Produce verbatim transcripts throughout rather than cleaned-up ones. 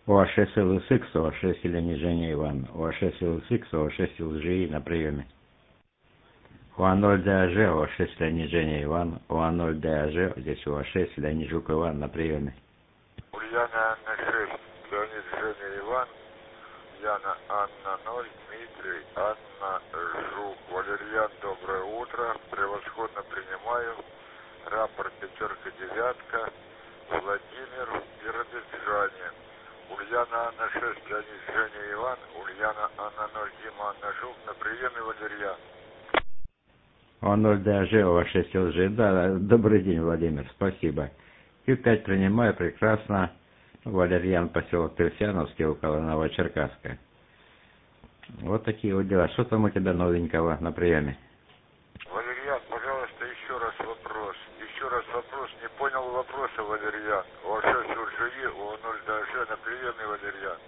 О А шесть Л С Х, О А шесть Елене Жене Иван, О А шесть Л С Х, О А шесть Л Ж И на приеме. О А ноль Д А Ж, О А шесть Леонид Женя Иван, О А ноль Д А Ж, здесь О А шесть Леонид Жук Иван на приеме. Ульяна Анна шесть, Леонид Женя Иван, Яна Анна ноль, Дмитрий, Анна Жук. Валерьян, доброе утро, превосходно принимаю. Рапорт пятерка девятка, Владимир, Биробиджане. Ульяна Анна шесть, Леонид Женя Иван, Ульяна Анна ноль, Дима Анна Жук на приеме. Валерьян. О А ноль Д А Ж, О А шесть Л Ж. Да, добрый день, Владимир, спасибо. Q пять принимаю, прекрасно. Валерьян, поселок Терсяновский, около Новочеркасска. Вот такие вот дела. Что там у тебя новенького на приеме? Валерьян, пожалуйста, еще раз вопрос. Еще раз вопрос. Не понял вопроса, Валерьян. О А шесть Л Ж И, О А ноль Д А Ж на приеме, Валерьян.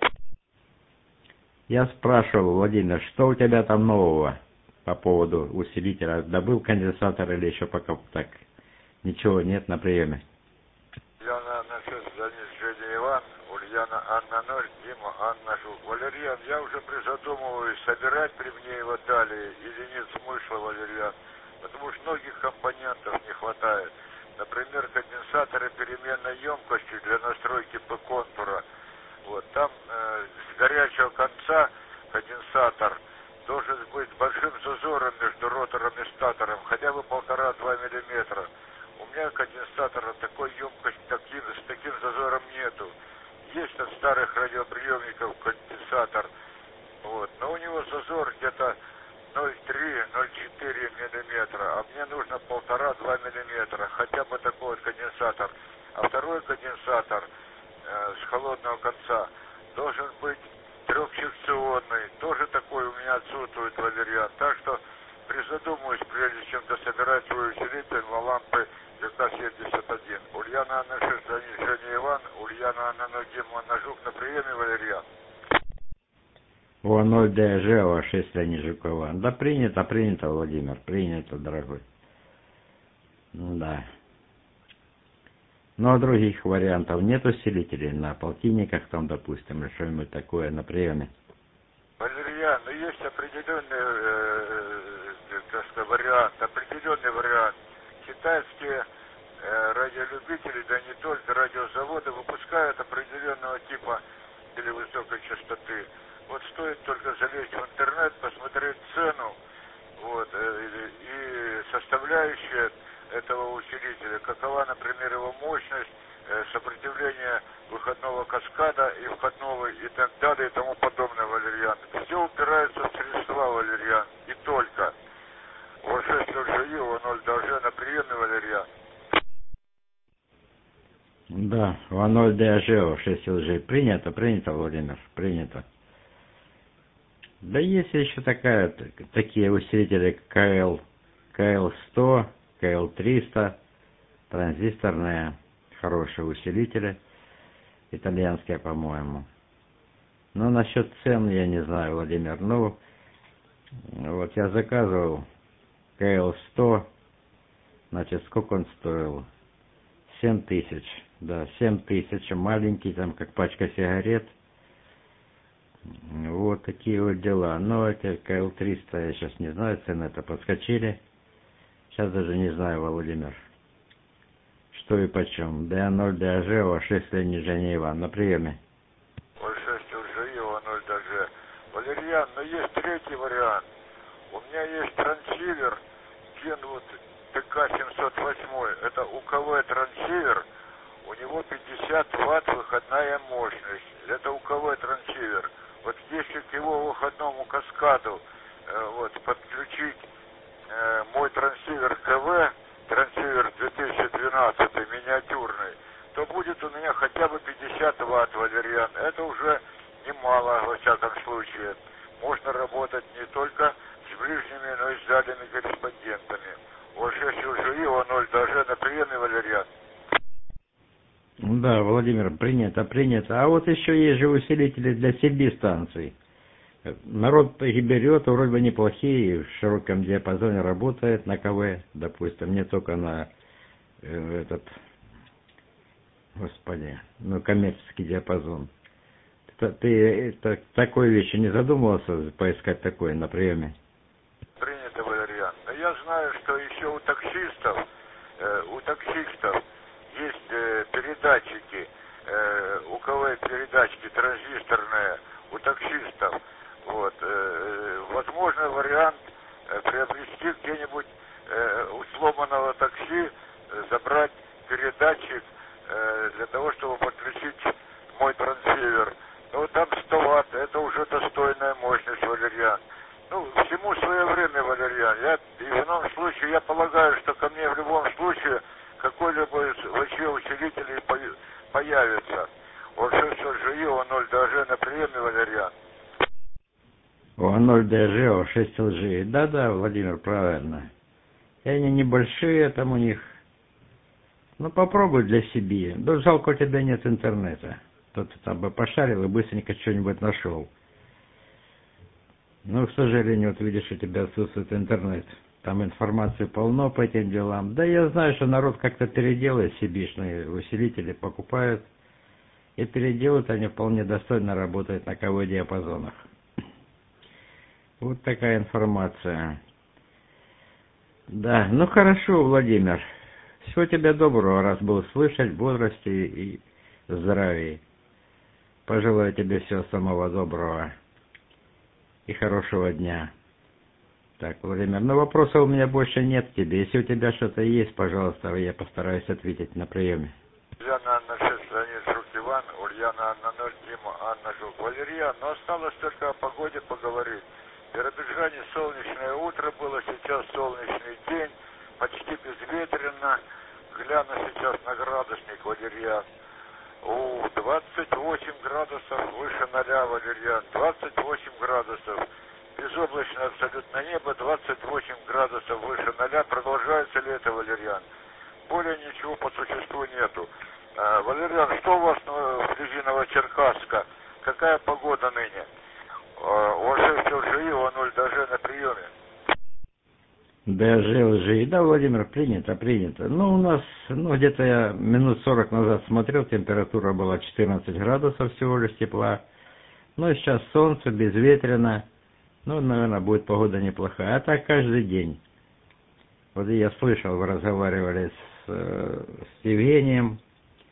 Я спрашивал, Владимир, что у тебя там нового по поводу усилителя? Добыл конденсатор или еще пока так? Ничего нет на приеме. Ульяна Анна шесть, Леонид Женя Иван, Ульяна Анна ноль, Дима Анна Жук. Валерьян, я уже призадумываюсь, собирать при мне его далее или нет смысла, Валерьян, потому что многих компонентов не хватает. Например, конденсаторы переменной емкости для настройки П-контура. Вот, там э, с горячего конца конденсатор должен быть большим зазором между ротором и статором, хотя бы полтора-два миллиметра. У меня конденсатора такой емкости таким, с таким зазором нету. Есть от старых радиоприемников конденсатор, вот, но у него зазор где-то ноль три - ноль четыре миллиметра, а мне нужно полтора-два миллиметра, хотя бы такой вот конденсатор. А второй конденсатор э, с холодного конца должен быть трехсекционный, тоже такой у меня отсутствует, Валерьян. Так что призадумаюсь, прежде чем дособирать свой усилитель на лампы Г К семьдесят один. Ульяна Анна шесть, Леонид Женя Иван, Ульяна Анна ноль, Дима Анна Жук на приеме, Валерьян. О А ноль Д А Ж, О А шесть Леонид Жук Иван. Да принято, принято, Владимир, принято, дорогой. Да. Ну а других вариантов нет усилителей на полтинниках там, допустим, или что-нибудь такое на приеме? Валерьян, ну есть определенный э, так сказать, вариант, определенный вариант. Китайские э, радиолюбители, да не только радиозаводы, выпускают определенного типа или высокой частоты. Вот стоит только залезть в интернет, посмотреть цену, вот, э, и составляющие этого усилителя, какова, например, его мощность, э, сопротивление выходного каскада и входного и так далее и тому подобное, Валерьян. Все упирается в средства, Валерьян, и только. О А шесть Л Ж И, О А ноль Д А Ж на приеме, Валерьян. Да, О А ноль Д А Ж, О А шесть Л Ж И. Принято, принято, Владимир, принято. Да есть еще такая, такие усилители К Л, К Л сто, К Л триста, транзисторные, хорошие усилители, итальянские, по-моему. Но насчет цен я не знаю, Владимир. Ну, вот я заказывал К Л сто, значит, сколько он стоил? семь тысяч, да, семь тысяч, маленький, там, как пачка сигарет. Вот такие вот дела. Но эти К Л триста, я сейчас не знаю, цены-то подскочили. Сейчас даже не знаю, Владимир, что и почем. Д А ноль Д А Ж, О А шесть Леонид Женя Иван на приеме. О А шесть Л Ж И, О А ноль Д А Ж. Валерьян, но есть третий вариант. У меня есть трансивер Kenwood Т К семьсот восемь. Это У К В трансивер. У него пятьдесят ватт выходная мощность. Это У К В трансивер. Вот если к его выходному каскаду э, вот, подключить э, мой трансивер К В, трансивер две тысячи двенадцатый, миниатюрный, то будет у меня хотя бы пятьдесят ватт, Валерьян. Это уже немало, во всяком случае. Можно работать не только с ближними, но и с дальними корреспондентами. О А шесть Л Ж И, О А ноль Д А Ж на приеме, Валерьян. Да, Владимир, принято, принято. А вот еще есть же усилители для Си Би-станций. Народ их берет, вроде бы неплохие, в широком диапазоне работает на К В, допустим, не только на э, этот, господи, ну, коммерческий диапазон. т- ты это, такой вещи не задумывался поискать такое на приеме? Принято, Валерьян. Но я знаю, что еще у таксистов, э, у таксистов есть э, передатчики, э, У К В передатчики транзисторные у таксистов. Вот, э, возможно, вариант э, приобрести где-нибудь э, у сломанного такси, э, забрать передатчик э, для того, чтобы подключить мой трансивер. Ну, там сто ватт, это уже достойная мощность, Валерьян. Ну, всему свое время, Валерьян. Я, и в ином случае, я полагаю, что ко мне в любом случае какой-либо из врачей-усилителей появится. Вот все ЖИ, О ноль ДЖ на приеме, Валерьян. О ноль ДЖ, О шесть ЛЖ. Да-да, Владимир, правильно. И они небольшие там у них. Ну, попробуй для себя. Да жалко, у тебя нет интернета. То ты там бы пошарил и быстренько что-нибудь нашел. Ну, к сожалению, вот видишь, у тебя отсутствует интернет. Там информации полно по этим делам. Да я знаю, что народ как-то переделает себишные усилители, покупают. И переделают, они вполне достойно работают на КВ диапазонах. Вот такая информация. Да, ну хорошо, Владимир. Всего тебе доброго, раз был слышать, бодрости и здравия. Пожелаю тебе всего самого доброго и хорошего дня. Так, Владимир, ну вопросов у меня больше нет к тебе. Если у тебя что-то есть, пожалуйста, я постараюсь ответить на приеме. Ульяна Анна шесть, Леонид Жук Иван, Ульяна Анна ноль, Дима Анна Жук, Валерьян. Но осталось только о погоде поговорить. В Биробиджане солнечное утро было, сейчас солнечный день, почти безветренно. Гляну сейчас на градусник, Валерьян. У двадцать восемь градусов выше ноля, Валерьян. двадцать восемь градусов. Безоблачное абсолютно небо, двадцать восемь градусов выше ноля. Продолжается ли это, Валерьян? Более ничего по существу нету. А, Валерьян, что у вас вблизи Новочеркасска? Какая погода ныне? А, у вас шесть ЛЖИ, О ноль ДЖ на приеме. ДЖ, ЛЖИ. Да, Владимир, принято, принято. Ну, у нас, ну, где-то я минут сорок назад смотрел, температура была четырнадцать градусов всего лишь тепла. Ну, сейчас солнце, безветренно. Ну, наверное, будет погода неплохая. А так каждый день. Вот я слышал, вы разговаривали с, с Евгением.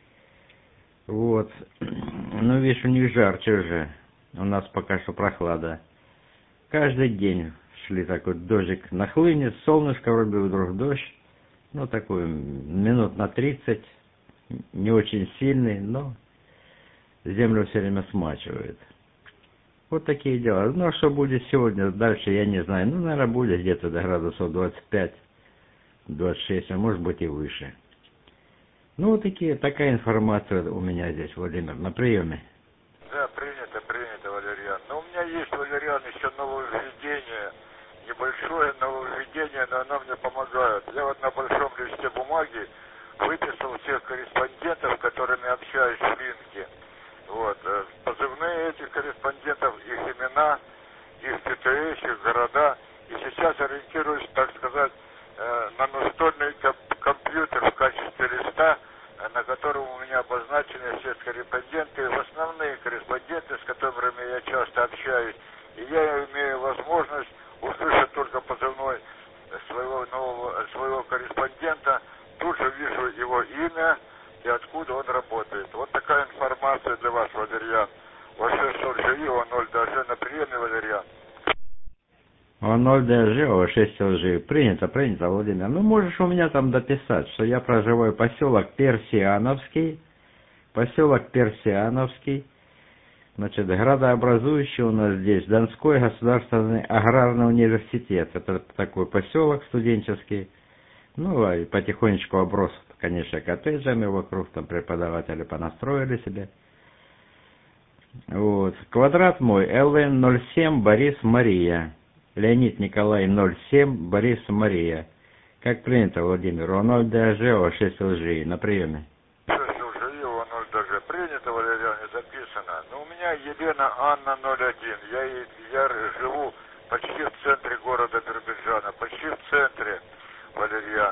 Вот. Ну, видишь, у них жарче уже. У нас пока что прохлада. Каждый день шли такой дождик нахлынет, солнышко вроде вдруг дождь. Ну, такой минут на тридцать. Не очень сильный, но землю все время смачивает. Вот такие дела. Ну, а что будет сегодня, дальше я не знаю. Ну, наверное, будет где-то до градусов двадцать пять, двадцать шесть, а может быть и выше. Ну, вот такие, такая информация у меня здесь, Владимир, на приеме. Да, принято, принято, Валерьян. Но у меня есть, Валерьян, еще нововведение. Небольшое нововведение, но оно мне помогает. Я вот на большом листе бумаги выписал всех корреспондентов, с которыми общаюсь в рынке. Вот. Позывные этих корреспондентов, их имена, их ТТС, их города. И сейчас ориентируюсь, так сказать, на настольный компьютер в качестве листа, на котором у меня обозначены все корреспонденты, в основные корреспонденты, с которыми я часто общаюсь. И я имею возможность услышать только позывной своего нового, своего корреспондента, тут же вижу его имя и откуда он работает. Вот такая информация для вас, Валерьян. Ваш ЛЖИ, О ноль ДЖ на приеме, Валерьян. О ноль ДЖ, О шесть ЛЖ. Принято, принято, Владимир. Ну, можешь у меня там дописать, что я проживаю поселок Персиановский. Поселок Персиановский. Значит, градообразующий у нас здесь Донской государственный аграрный университет. Это такой поселок студенческий. Ну, а потихонечку оброс, конечно, коттеджами вокруг, там преподаватели понастроили себе. Вот. Квадрат мой Л Н ноль семь Борис Мария. Леонид Николай ноль семь Борис Мария. Как принято, Владимир. О ноль ДЖ, О шесть ЛЖ. На приеме. шесть ЛЖИ, О ноль ДЖ. Принято, Валерьян, и записано. Но у меня Елена Анна ноль один. Я, я живу почти в центре города Биробиджана. Почти в центре, Валерьян.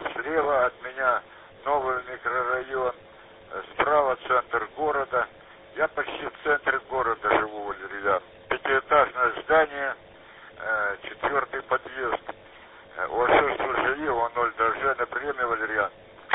Слева от меня новый микрорайон. Справа центр города. Я почти в центре города живу, Валерьян. Пятиэтажное здание, э, четвертый подъезд. О шесть ЖИ, о ноль ДЖ на приеме, Валерьян.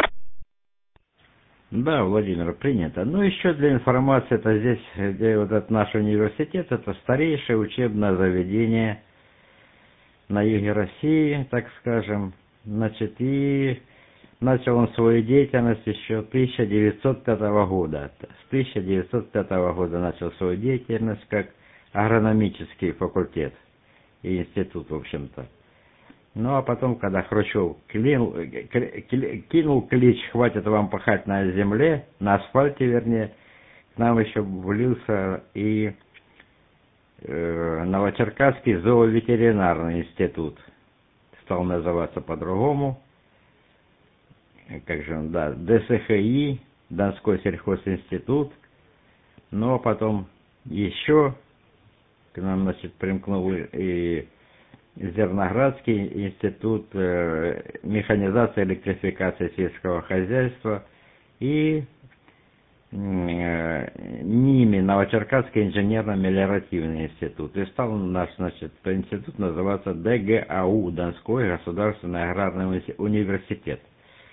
Да, Владимир, принято. Ну, еще для информации, это здесь, где вот этот наш университет, это старейшее учебное заведение на юге России, так скажем. Значит, и начал он свою деятельность еще тысяча девятьсот пятого года. С тысяча девятьсот пятого года начал свою деятельность как агрономический факультет и институт, в общем-то. Ну, а потом, когда Хрущев клинул, кинул клич «Хватит вам пахать на земле», на асфальте, вернее, к нам еще влился и э, Новочеркасский зооветеринарный институт. Стал называться по-другому. Как же он, да, ДСХИ, Донской сельхозинститут. Ну, а потом еще к нам, значит, примкнул и Зерноградский институт э, механизации и электрификации сельского хозяйства и э, НИМИ, Новочеркасский инженерно-мелиоративный институт. И стал наш, значит, институт называться ДГАУ, Донской государственный аграрный университет.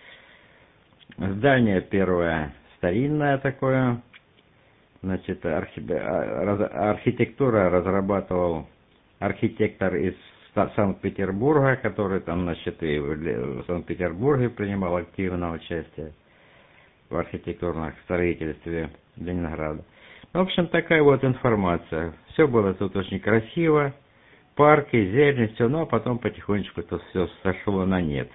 Здание первое старинное такое, значит, архитектура разрабатывал архитектор из Санкт-Петербурга, который там, значит, и в Санкт-Петербурге принимал активное участие в архитектурном строительстве Ленинграда. В общем, такая вот информация. Все было тут очень красиво, парки, зелень, все, но потом потихонечку это все сошло на нет.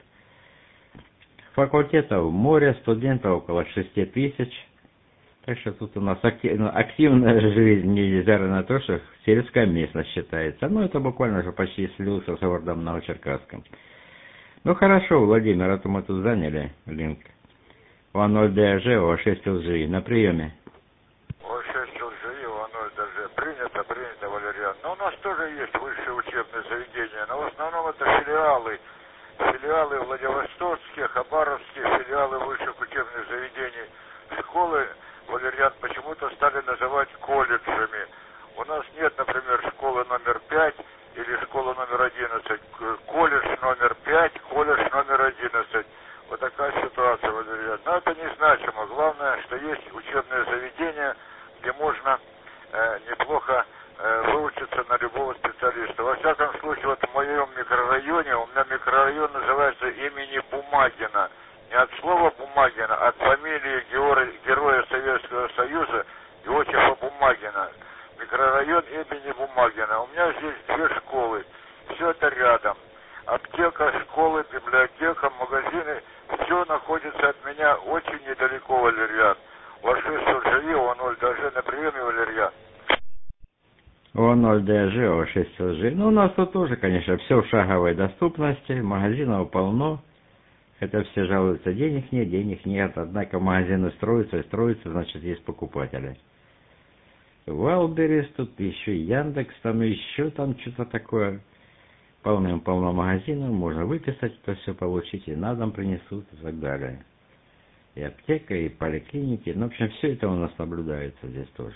Факультетов море, студентов около шести тысяч. Так что тут у нас активно, активная жизнь, нельзя на то, что сельская местность считается. Ну, это буквально уже почти слился с городом Новочеркасском. Ну, хорошо, Владимир, а то мы тут заняли линк. о ноль ДЖ, о шесть ЛЖИ. На приеме. о шесть ЛЖИ, о ноль ДЖ. Принято, принято, Валериан. Но у нас тоже есть высшие учебные заведения, но в основном это филиалы. Филиалы Владивостокские, Хабаровские, филиалы высших учебных заведений. Школы, Валериан, почему-то стали называть колледжами. У нас нет, например, школы номер пять или школы номер одиннадцать. Колледж номер пять, колледж номер одиннадцать. Вот такая ситуация, Валериан. Но это незначимо. Главное, что есть учебное заведение, где можно э, неплохо э, выучиться на любого специалиста. Во всяком случае, вот в моем микрорайоне, у меня микрорайон называется имени Бумагина. Не от слова Бумагина, а от фамилии Героя Советского Союза Иосифа Бумагина. Микрорайон имени Бумагина. У меня здесь две школы. Все это рядом. Аптека, школы, библиотека, магазины. Все находится от меня очень недалеко, Валерьян. о шесть ЛЖИ, о ноль ДЖ на приеме, Валерьян. о ноль ДЖ, о шесть ЛЖИ. Ну, у нас тут тоже, конечно, все в шаговой доступности. Магазинов полно. Хотя все жалуются, денег нет, денег нет. Однако магазины строятся и строятся, значит, есть покупатели. Валберис, тут еще Яндекс, там еще там что-то такое. Полным-полно магазинов, можно выписать, это все получить, и на дом принесут, и так далее. И аптека, и поликлиники. Ну, в общем, все это у нас наблюдается здесь тоже.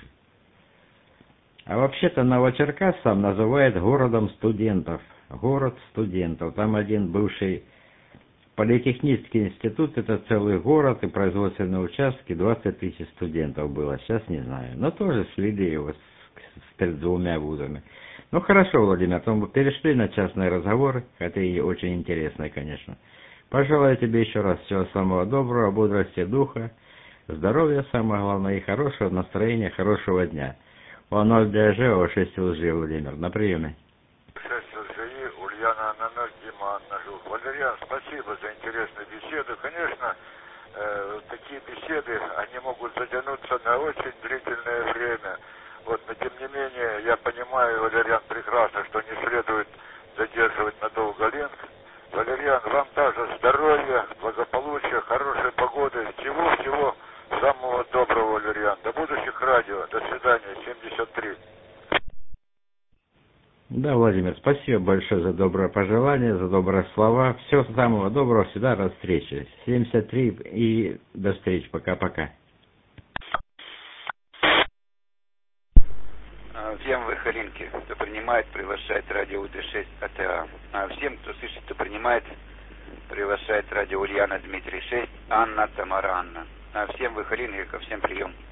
А вообще-то Новочеркасск сам называет городом студентов. Город студентов. Там один бывший политехнический институт, это целый город и производственные участки, двадцать тысяч студентов было. Сейчас не знаю. Но тоже слили его с, с перед двумя вузами. Ну хорошо, Владимир, то мы перешли на частные разговоры, хотя и очень интересные, конечно. Пожелаю тебе еще раз всего самого доброго, бодрости духа, здоровья, самое главное, и хорошего настроения, хорошего дня. о ноль ДЖ, о шесть ЛЖИ, Владимир, на приеме. шесть ЛЖИ, Ульяна Анна, Дима Анна Жук. Валериан, спасибо за интересную беседу. Конечно, э, такие беседы, они могут затянуться на очень длительное время. Вот, но тем не менее, я понимаю, Валериан, прекрасно, что не следует задерживать надолго линк. Валериан, вам также здоровья, благополучия, хорошей погоды, всего-всего самого доброго, Валериан. До будущих радио. До свидания. семьдесят три. Да, Владимир, спасибо большое за доброе пожелание, за добрые слова. Всего самого доброго, всегда до встречи. семьдесят три и до встречи. Пока-пока. Всем в Ихалинке, кто принимает, приглашает радио УД шесть АТА. Всем, кто слышит, кто принимает, приглашает радио Ульяна Дмитрий шесть, Анна Тамара Анна. Всем в Ихалинке, ко всем прием.